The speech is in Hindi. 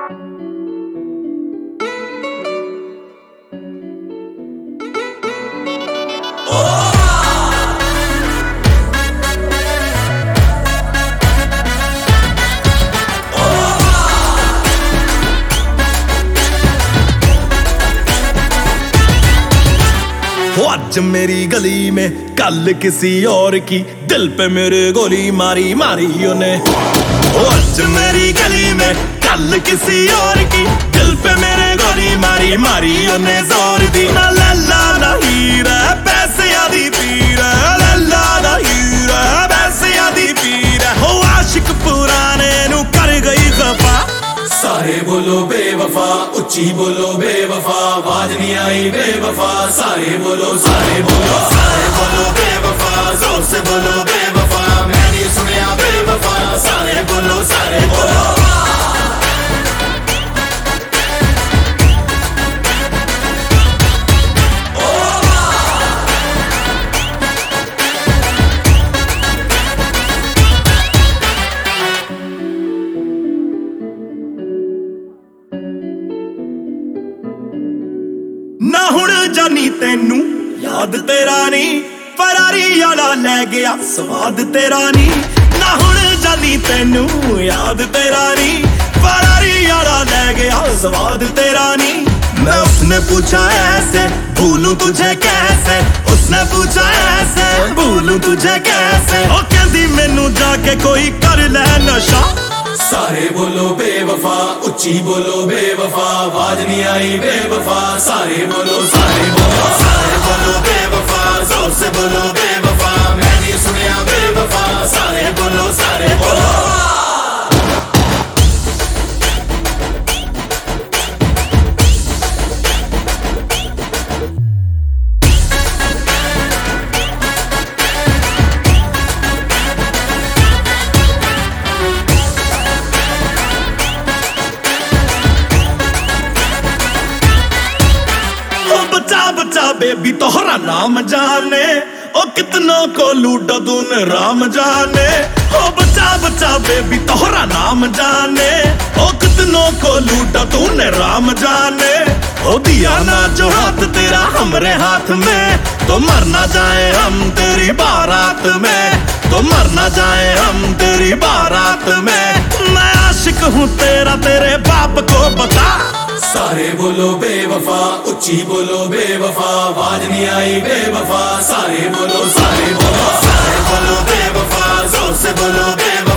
आज मेरी गली में कल किसी और की, दिल पे मेरे गोली मारी मारी उन्हें। आज मेरी गली में कल किसी और की, दिल पे मेरे गोली मारी मारी उन्हें जोर दी। ना लल्ला ना हीरा पैसे आदि पीरा, लल्ला ना हीरा पैसे आदि पीरा। हो आशिक पुराने नू कर गई खफा। सारे बोलो बेवफा, उच्ची बोलो बेवफा, आवाज नहीं आई बेवफा। सारे बोलो बेवफा, जोर से बोलो बेवफा, मैं नहीं सुनिया बेवफा। सारे बोलो ना हुण जानी तेनू याद तेरा नी, फरारी आला ले गया स्वाद तेरा नी। ना हुण जानी तेनू याद तेरा नी, फरारी आला ले गया स्वाद तेरा नी। मैं उसने पूछा ऐसे भूलूं तुझे कैसे, उसने पूछा ऐसे भूलूं तुझे कैसे। ओ कहंदी मैनू जाके कोई कर ले नशा। सारे बोलो बेवफा, उच्ची बोलो बेवफा, आवाज नहीं आई बेवफा। सारे बोलो बेवफा, जोर से बोलो बेवफा, मैं नहीं सुनिया बेवफा। सारे बोलो बच्चा बेबी तोहरा नाम जाने, ओ कितनों को लूटा तूने राम जाने। ओ बच्चा बेबी तोहरा नाम जाने, ओ कितनों को लूटा तूने राम जाने। ओ दिया ना जो हाथ तेरा हमरे हाथ में, तो मर ना जाए हम तेरी बारात में, तो मर ना जाए हम तेरी बारात में। मैं आशिक हूँ तेरा, तेरे बाप को बता। सारे बोलो बेवफा, उच्ची बोलो बेवफा, आवाज नहीं आई बेवफा। सारे बोलो बेवफा, जोर से बोलो बेवफा।